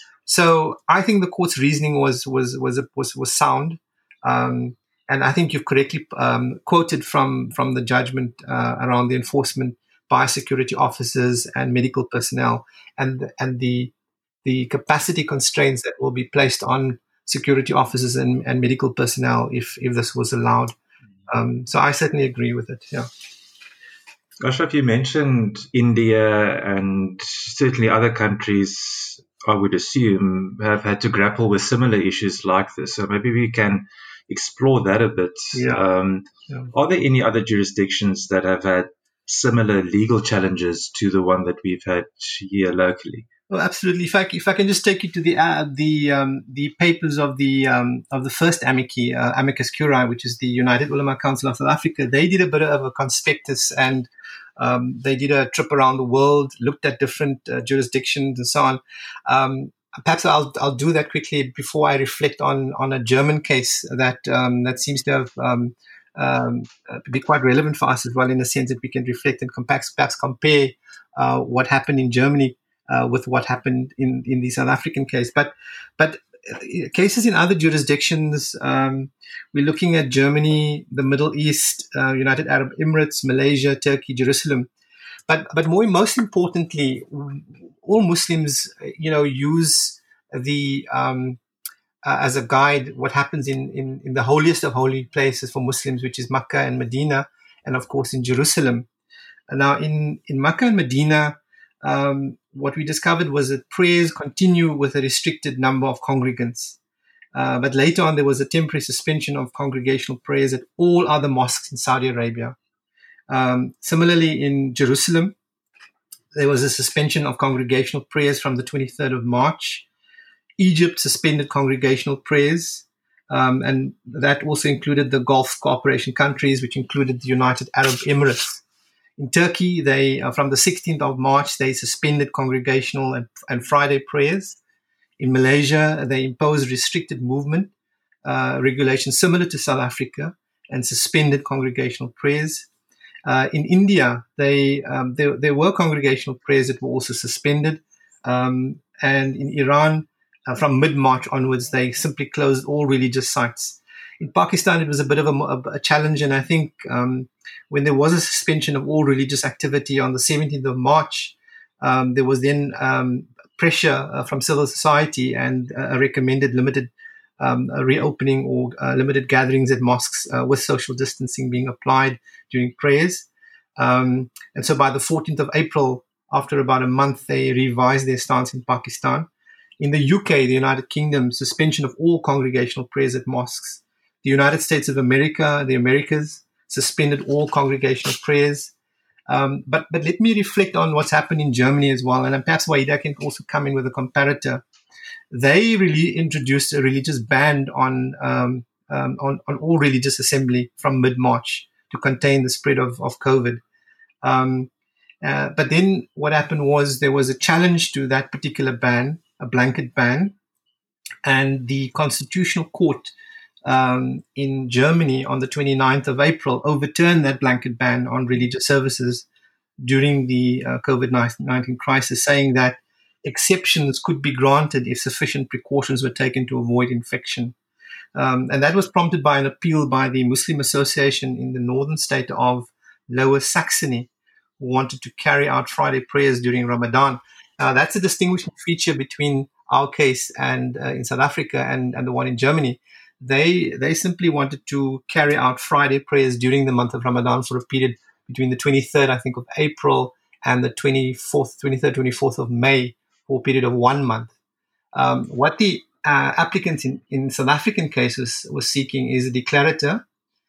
So I think the court's reasoning was was was was, was sound, um, and I think you've correctly um, quoted from from the judgment uh, around the enforcement by security officers and medical personnel, and and the the capacity constraints that will be placed on security officers and, and medical personnel if if this was allowed. Um, so I certainly agree with it. Yeah. Ashraf, you mentioned India and certainly other countries, I would assume, have had to grapple with similar issues like this. So maybe we can explore that a bit. Yeah. Um, Yeah. Are there any other jurisdictions that have had similar legal challenges to the one that we've had here locally? Well, absolutely. If I, if I can just take you to the uh, the um, the papers of the um, of the first amici, uh, Amicus Curiae, which is the United Ulama Council of South Africa. They did a bit of a conspectus, and um, they did a trip around the world, looked at different uh, jurisdictions and so on. Um, perhaps I'll I'll do that quickly before I reflect on on a German case that um, that seems to have um, um, be quite relevant for us as well, in the sense that we can reflect and perhaps perhaps compare uh, what happened in Germany Uh, with what happened in, in the South African case. But but uh, cases in other jurisdictions, um, we're looking at Germany, the Middle East, uh, United Arab Emirates, Malaysia, Turkey, Jerusalem. But but more most importantly, all Muslims, you know, use the um, uh, as a guide what happens in, in, in the holiest of holy places for Muslims, which is Makkah and Medina, and of course in Jerusalem. And now in, in Makkah and Medina, Um, what we discovered was that prayers continue with a restricted number of congregants. Uh, but later on, there was a temporary suspension of congregational prayers at all other mosques in Saudi Arabia. Um, similarly, in Jerusalem, there was a suspension of congregational prayers from the twenty-third of March. Egypt suspended congregational prayers, um, and that also included the Gulf cooperation countries, which included the United Arab Emirates. In Turkey, they uh, from the sixteenth of March, they suspended congregational and, and Friday prayers. In Malaysia, they imposed restricted movement uh, regulations similar to South Africa, and suspended congregational prayers. Uh, in India, they, um, there, there were congregational prayers that were also suspended. Um, and in Iran, uh, from mid-March onwards, they simply closed all religious sites. In Pakistan, it was a bit of a, a challenge, and I think um, when there was a suspension of all religious activity on the seventeenth of March, um, there was then um, pressure uh, from civil society and uh, a recommended limited um, a reopening or uh, limited gatherings at mosques uh, with social distancing being applied during prayers. Um, and so by the fourteenth of April, after about a month, they revised their stance in Pakistan. In the U K, the United Kingdom, suspension of all congregational prayers at mosques. The United States of America, the Americas, suspended all congregational prayers. Um, but but let me reflect on what's happened in Germany as well, and perhaps Wahida can also come in with a comparator. They really introduced a religious ban on um, um, on, on all religious assembly from mid-March to contain the spread of, of COVID. Um, uh, but then what happened was there was a challenge to that particular ban, a blanket ban, and the Constitutional Court um, in Germany on the twenty-ninth of April overturned that blanket ban on religious services during the uh, COVID nineteen crisis, saying that exceptions could be granted if sufficient precautions were taken to avoid infection. Um, and that was prompted by an appeal by the Muslim Association in the northern state of Lower Saxony, who wanted to carry out Friday prayers during Ramadan. Uh, that's a distinguishing feature between our case and uh, in South Africa and, and the one in Germany. They they simply wanted to carry out Friday prayers during the month of Ramadan for a period between the twenty-third, I think, of April and the twenty-fourth, twenty-third, twenty-fourth of May, for a period of one month. Um, what the uh, applicants in, in South African cases were seeking is a declarator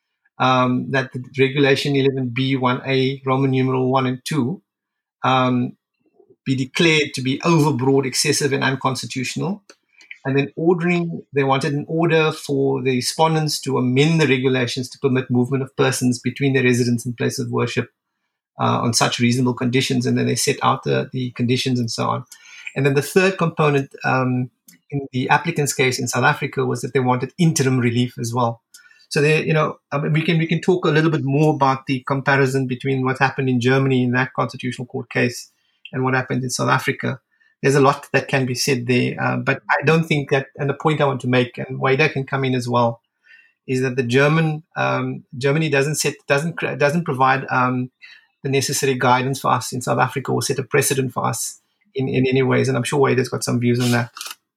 um, that the Regulation eleven B one A, Roman numeral one and two, um, be declared to be overbroad, excessive, and unconstitutional. And then ordering, they wanted an order for the respondents to amend the regulations to permit movement of persons between their residence and place of worship uh, on such reasonable conditions. And then they set out the, the conditions and so on. And then the third component um, in the applicant's case in South Africa was that they wanted interim relief as well. So they, you know, I mean, we can we can talk a little bit more about the comparison between what happened in Germany in that Constitutional Court case and what happened in South Africa. There's a lot that can be said there, uh, but I don't think that. And the point I want to make, and Wahida can come in as well, is that the German um, Germany doesn't set doesn't doesn't provide um, the necessary guidance for us in South Africa or set a precedent for us in, in any ways. And I'm sure Wahida's got some views on that.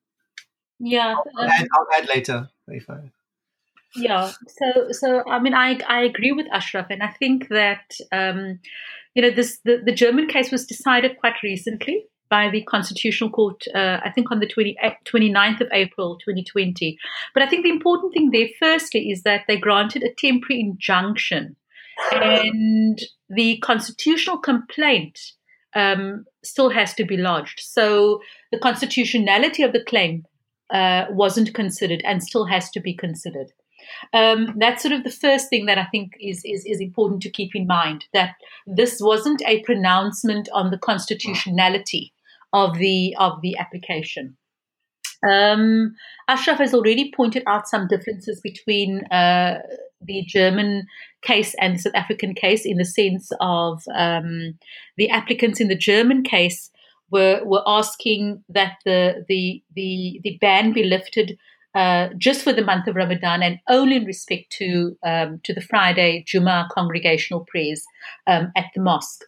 Yeah, um, I'll, add, I'll add later if I. Yeah, so so I mean, I I agree with Ashraf, and I think that um, you know this the, the German case was decided quite recently by the Constitutional Court, uh, I think on the twenty-ninth of April, twenty twenty. But I think the important thing there, firstly, is that they granted a temporary injunction, and the constitutional complaint um, still has to be lodged. So the constitutionality of the claim uh, wasn't considered and still has to be considered. Um, that's sort of the first thing that I think is, is is important to keep in mind, that this wasn't a pronouncement on the constitutionality of the of the application. Um, Ashraf has already pointed out some differences between uh, the German case and the South African case, in the sense of um, the applicants in the German case were were asking that the the the, the ban be lifted Uh, just for the month of Ramadan and only in respect to um, to the Friday Jummah congregational prayers um, at the mosque.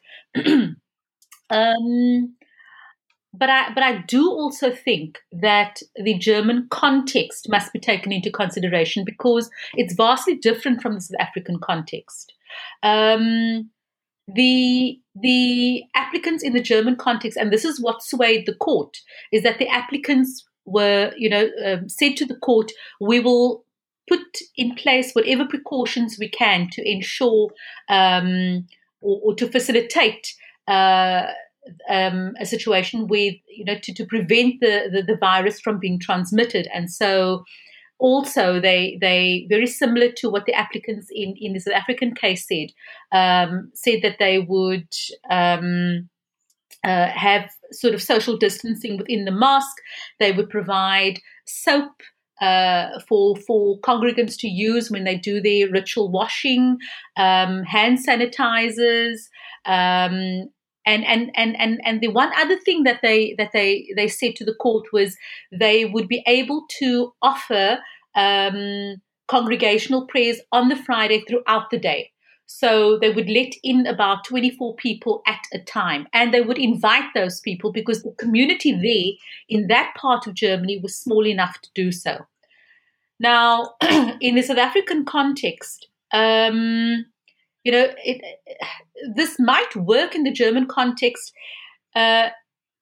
um, but I but I do also think that the German context must be taken into consideration, because it's vastly different from the South African context. Um, the the applicants in the German context, and this is what swayed the court, is that the applicants were, you know, um, said to the court, we will put in place whatever precautions we can to ensure um, or, or to facilitate uh, um, a situation where, you know, to, to prevent the, the, the virus from being transmitted. And so also they they very similar to what the applicants in, in the South African case said, um, said that they would um, uh, have sort of social distancing within the mosque. They would provide soap uh, for for congregants to use when they do their ritual washing, um, hand sanitizers, um, and, and and and and the one other thing that they that they they said to the court was they would be able to offer um, congregational prayers on the Friday throughout the day. So they would let in about twenty-four people at a time, and they would invite those people because the community there in that part of Germany was small enough to do so. Now, in the South African context, um, you know, it, this might work in the German context uh,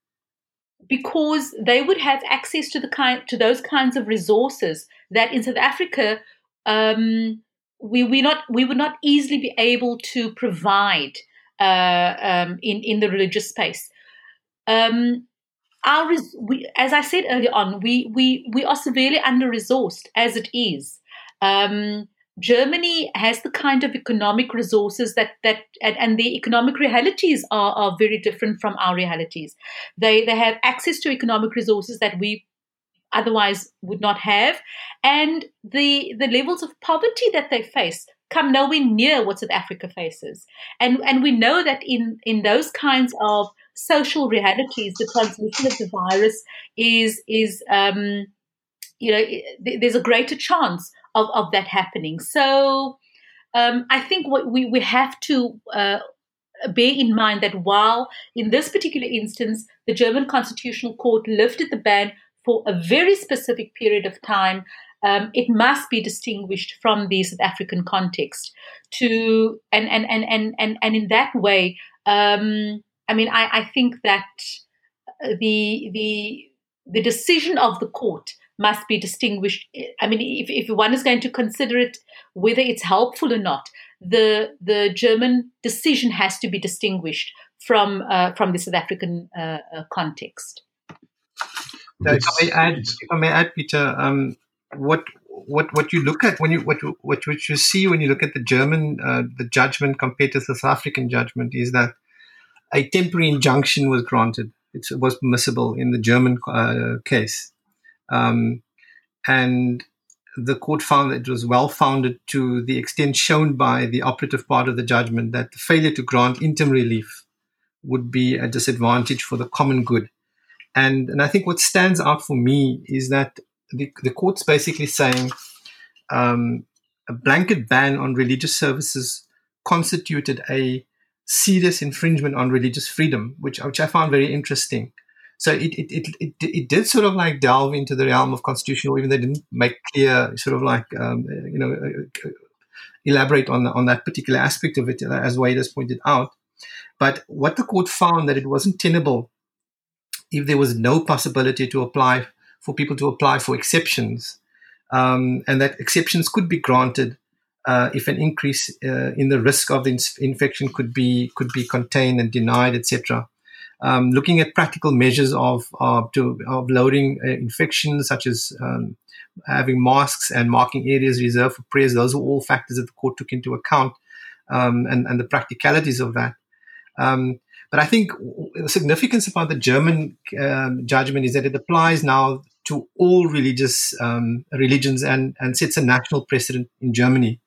because they would have access to the kind to those kinds of resources that in South Africa. Um, We we not we would not easily be able to provide uh, um, in in the religious space. Um, our we, as I said earlier on, we we we are severely under-resourced as it is. Um, Germany has the kind of economic resources that that and, and the economic realities are, are very different from our realities. They they have access to economic resources that we otherwise would not have, and the the levels of poverty that they face come nowhere near what South Africa faces. And and we know that in in those kinds of social realities, the transmission of the virus is is um, you know there's a greater chance of, of that happening. So um, I think what we we have to uh, bear in mind that while in this particular instance the German Constitutional Court lifted the ban for a very specific period of time, um, it must be distinguished from the South African context. To and and and and and, and in that way, um, I mean, I, I think that the the the decision of the court must be distinguished. I mean, if, if one is going to consider it, whether it's helpful or not, the the German decision has to be distinguished from uh, from the South African uh, uh, context. So if I may add, if I may add, Peter, um, what what what you look at when you what what what you see when you look at the German uh, the judgment compared to the South African judgment is that a temporary injunction was granted. It was permissible in the German uh, case, um, and the court found that it was well founded to the extent shown by the operative part of the judgment that the failure to grant interim relief would be a disadvantage for the common good. And, and I think what stands out for me is that the, the court's basically saying um, a blanket ban on religious services constituted a serious infringement on religious freedom, which, which I found very interesting. So it it, it it it did sort of like delve into the realm of constitutional, even though they didn't make clear, sort of like um, you know, uh, elaborate on on that particular aspect of it, as Wade has pointed out. But what the court found that it wasn't tenable if there was no possibility to apply for people to apply for exceptions, um, and that exceptions could be granted uh, if an increase uh, in the risk of the in- infection could be could be contained and denied, et cetera. Um, looking at practical measures of of, to, of lowering uh, infections, such as um, having masks and marking areas reserved for prayers, those were all factors that the court took into account, um, and, and the practicalities of that. Um, but I think the significance about the German um, judgment is that it applies now to all religious um, religions and, and sets a national precedent in Germany.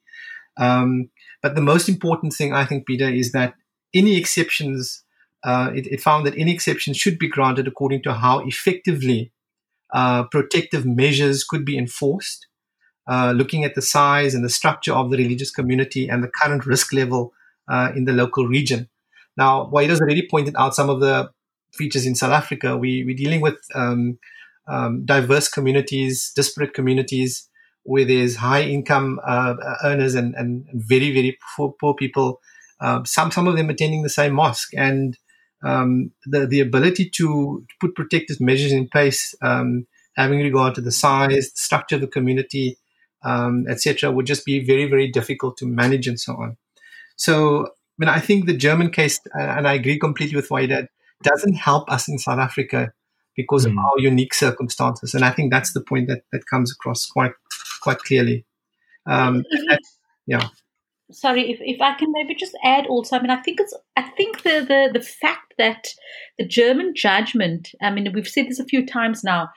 Um, but the most important thing, I think, Peter, is that any exceptions, uh, it, it found that any exceptions should be granted according to how effectively uh, protective measures could be enforced, uh, looking at the size and the structure of the religious community and the current risk level uh, in the local region. Now, Wade has already pointed out some of the features in South Africa. We, we're dealing with um, um, diverse communities, disparate communities, where there's high income uh, earners and, and very, very poor, poor people, uh, some some of them attending the same mosque. And um, the, the ability to put protective measures in place, um, having regard to the size, the structure of the community, um, et cetera, would just be very, very difficult to manage and so on. So, I mean, I think the German case, and I agree completely with Wade, doesn't help us in South Africa because mm. of our unique circumstances. And I think that's the point that, that comes across quite quite clearly. Um, and, yeah. Sorry, if, if I can maybe just add also, I mean, I think it's, I think the, the, the fact that the German judgment, I mean, we've said this a few times now,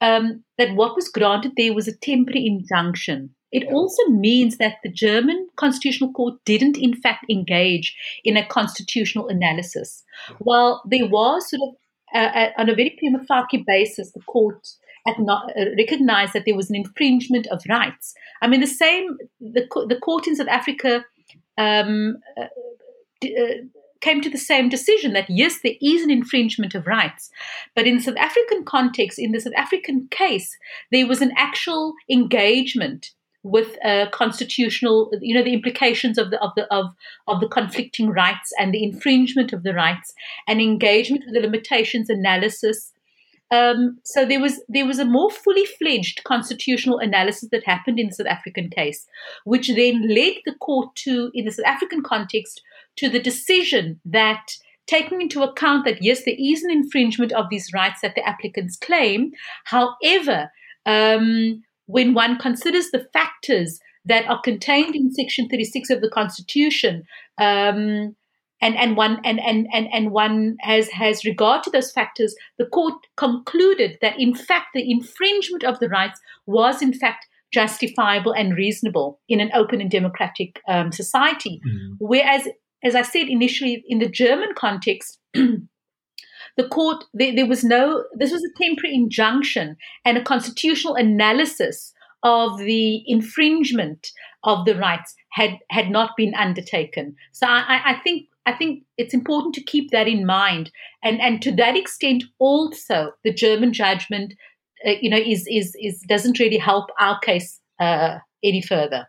um, that what was granted there was a temporary injunction. It also means that the German Constitutional Court didn't, in fact, engage in a constitutional analysis. While there was sort of, uh, on a very prima facie basis, the court recognized that there was an infringement of rights. I mean, the same, the, the court in South Africa um, uh, uh, came to the same decision that, yes, there is an infringement of rights. But in the South African context, in the South African case, there was an actual engagement with uh, constitutional, you know, the implications of the of the of of the conflicting rights and the infringement of the rights, and engagement with the limitations analysis. Um, so there was there was a more fully fledged constitutional analysis that happened in the South African case, which then led the court to, in the South African context, to the decision that, taking into account that, yes, there is an infringement of these rights that the applicants claim, however, um, when one considers the factors that are contained in Section thirty-six of the Constitution, um, and and one and and and, and one has has regard to those factors, the court concluded that, in fact, the infringement of the rights was, in fact, justifiable and reasonable in an open and democratic um, society. Mm-hmm. Whereas, as I said initially, in the German context, the court, there, there was no, this was a temporary injunction, and a constitutional analysis of the infringement of the rights had, had not been undertaken. So I, I think I think it's important to keep that in mind. And, and to that extent also, the German judgment, uh, you know, is, is, is, doesn't really help our case uh, any further.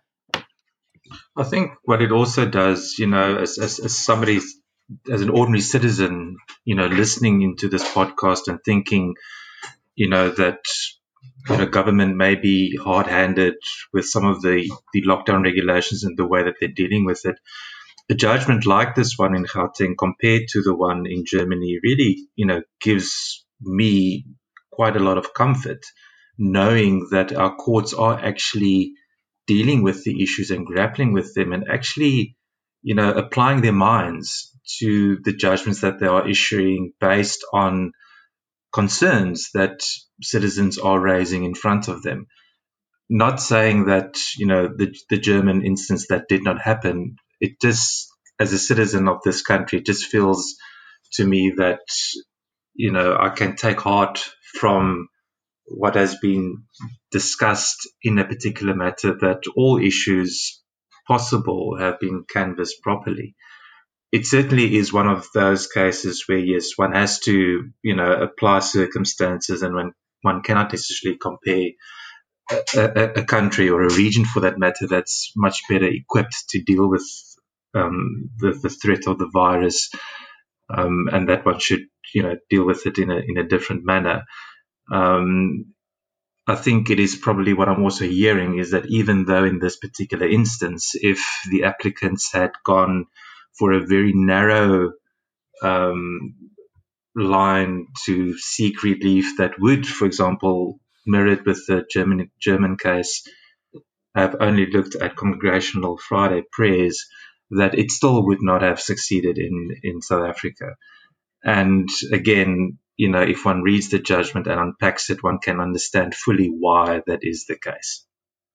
I think what it also does, you know, as, as, as somebody, as an ordinary citizen, you know, listening into this podcast and thinking, you know, that, you know, government may be hard-handed with some of the, the lockdown regulations and the way that they're dealing with it. A judgment like this one in Gauteng compared to the one in Germany really, you know, gives me quite a lot of comfort, knowing that our courts are actually dealing with the issues and grappling with them, and actually, you know, applying their minds to the judgments that they are issuing based on concerns that citizens are raising in front of them. Not saying that, you know, the, the German instance that did not happen, it just, as a citizen of this country, it just feels to me that, you know, I can take heart from what has been discussed in a particular matter, that all issues possible have been canvassed properly. It certainly is one of those cases where, yes, one has to, you know, apply circumstances, and when one cannot necessarily compare a, a, a country or a region, for that matter, that's much better equipped to deal with um, the, the threat of the virus, um, and that one should, you know, deal with it in a in a different manner. Um, I think it is probably what I'm also hearing is that even though in this particular instance, if the applicants had gone for a very narrow um, line to seek relief that would, for example, mirror it with the German German case, have only looked at Congregational Friday prayers, that it still would not have succeeded in, in South Africa. And again, you know, if one reads the judgment and unpacks it, one can understand fully why that is the case.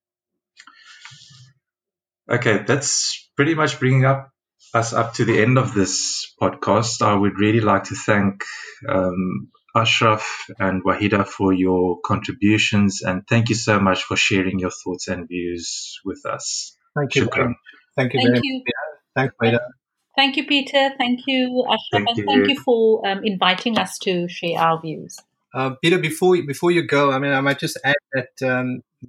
Okay, that's pretty much bringing up us up to the end of this podcast. I would really like to thank um, Ashraf and Wahida for your contributions, and thank you so much for sharing your thoughts and views with us. Thank you. Shukran. Thank you. Thank very you. much. Thanks, Wahida. Thank you, Peter. Thank you, Ashraf, Thank and you. thank you for um, inviting us to share our views. Uh, Peter, before before you go, I mean, I might just add that um,